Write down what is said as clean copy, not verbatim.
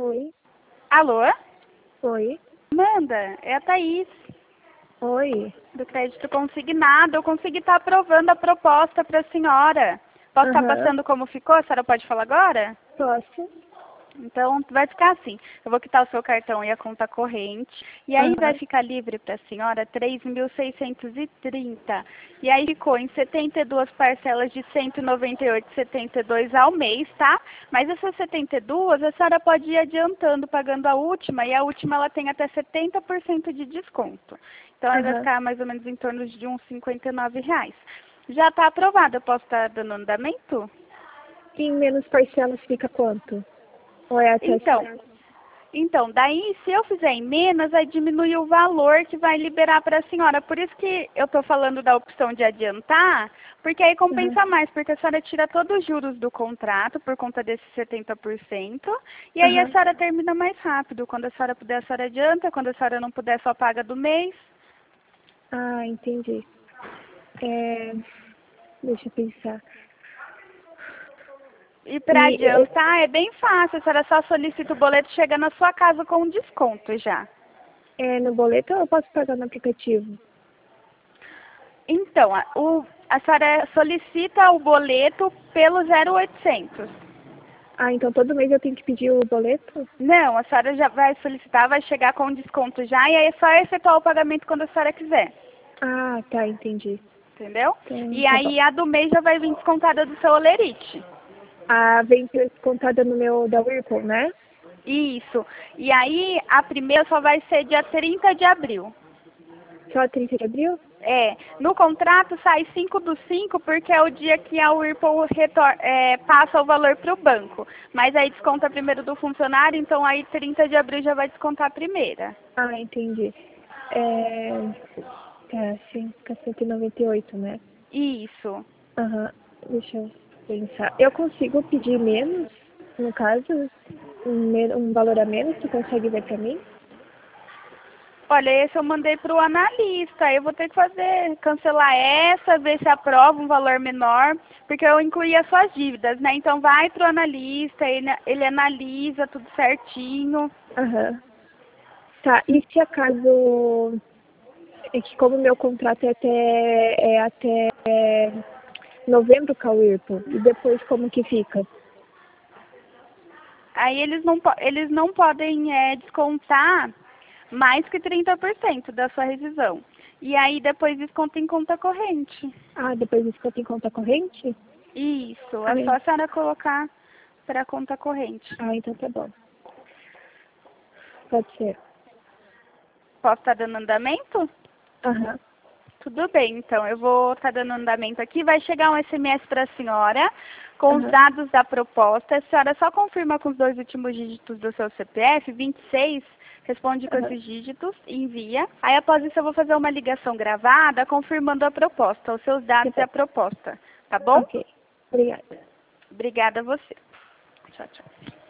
Oi, Alô? oi, Amanda, é a Thaís, oi. do Crédito Consignado. Eu consegui estar aprovando a proposta para a senhora. Posso estar Aham, passando como ficou? A senhora pode falar agora? posso? Então, vai ficar assim. Eu vou quitar o seu cartão e a conta corrente. E aí vai Aham, ficar livre para a senhora 3.630. E aí ficou em 72 parcelas de 198,72 ao mês, tá? Mas essas 72, a senhora pode ir adiantando, pagando a última. E a última, ela tem até 70% de desconto. Então, aí vai aham. ficar mais ou menos em torno de uns R$ 59. Já está aprovado. Eu posso estar dando andamento? Em menos parcelas fica quanto? Ou é até Então, certo? daí, se eu fizer em menos, aí diminui o valor que vai liberar para a senhora. Por isso que eu estou falando da opção de adiantar, porque aí Aham. compensa mais, porque a senhora tira todos os juros do contrato por conta desses 70%, e aí a Aham. senhora termina mais rápido. Quando a senhora puder, a senhora adianta, quando a senhora não puder, só paga do mês. Ah, entendi. É, deixa eu pensar. E para E adiantar é bem fácil, a senhora só solicita o boleto, chega na sua casa com desconto já. no boleto ou eu posso pagar no aplicativo? Então, a senhora solicita o boleto pelo 0800. Ah, então todo mês eu tenho que pedir o boleto? Não, a senhora já vai solicitar, vai chegar com desconto já, e aí é só efetuar o pagamento quando a senhora quiser. Ah, tá, entendi. Entendeu? Então E tá bom. aí a do mês já vai vir descontada do seu olerite. Ah, vem descontada no meu da Whirlpool, né? Isso. E aí a primeira só vai ser dia 30 de abril. Só 30 de abril? É, no contrato sai 5/5 porque é o dia que a Whirlpool passa o valor para o banco. Mas aí desconta primeiro do funcionário, então aí 30 de abril já vai descontar a primeira. Ah, entendi. Tá, fica 198, né? Isso. Aham, deixa eu pensar. Eu consigo pedir menos, no caso, um valor a menos, tu consegue ver pra mim? Olha, esse eu mandei para o analista. Aí eu vou ter que cancelar essa, ver se aprova um valor menor, porque eu incluí as suas dívidas, né? Então vai para o analista, ele analisa tudo certinho. Aham. Tá, e se acaso, é que como meu contrato é até novembro com a Whirlpool, e depois como que fica? Aí eles não podem descontar mais que 30% da sua rescisão. E aí depois desconta em conta corrente. Ah, depois isso que eu tenho conta corrente? Isso, é só Ah, a senhora colocar para conta corrente. então tá bom. Pode ser. Posso estar dando andamento? Aham, Tudo bem, então. Eu vou estar dando andamento aqui. Vai chegar um SMS para a senhora com os aham, dados da proposta. A senhora só confirma com os 2 últimos dígitos do seu CPF, 26, responde com aham. esses dígitos e envia. Aí, após isso, eu vou fazer uma ligação gravada confirmando a proposta, os seus Tá dados e bom. a proposta. Tá bom? Ok. Obrigada. Obrigada a você. Tchau, tchau.